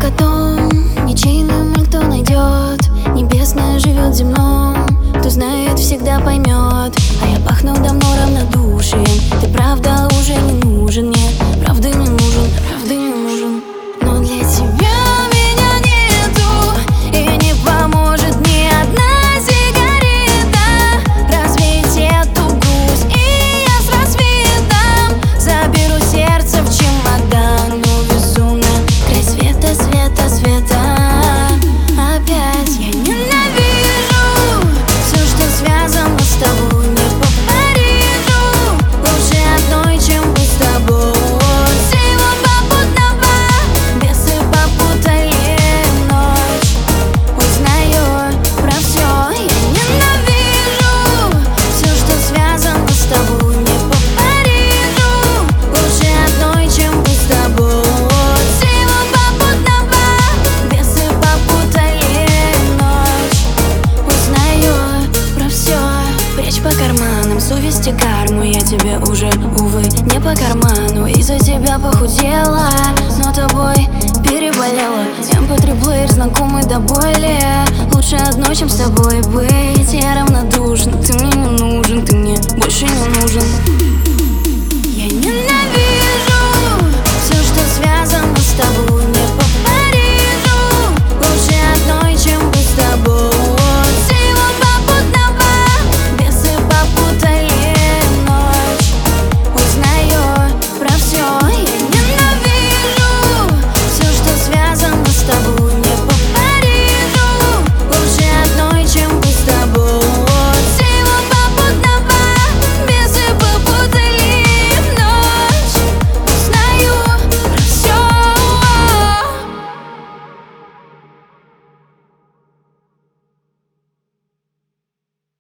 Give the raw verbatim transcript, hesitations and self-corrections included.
котом, ничейным никто найдет. Небесное живет в земном, кто знает, всегда поймет. А я пахну давно равнодушием. Ты правда уже не нужен мне, правда не нужен, правда не нужен. Но для тебя меня нету, и не поможет ни одна сигарета развеять эту грусть. И я с рассветом заберу сердце в чемодан, увезу на край света, света, света. Опять я ненавижу все, что связано с тобой. Не по Парижу, лучше одной, чем быть с тобой. Всего попутного, бесы попутали ночь. Узнаю про все, я ненавижу все, что связано с тобой. Не по Парижу, лучше одной, чем быть с тобой. Всего попутного, бесы попутали ночь. Узнаю про все. Прячь по карманам совесть и карму. Я тебе уже, увы, не по карману. Из-за тебя похудела, но тобой переболела. эм пэ три плеер знакомый до боли. Лучше одной, чем с тобой быть. Я равнодушна, ты мне не нужен, ты мне больше не нужен.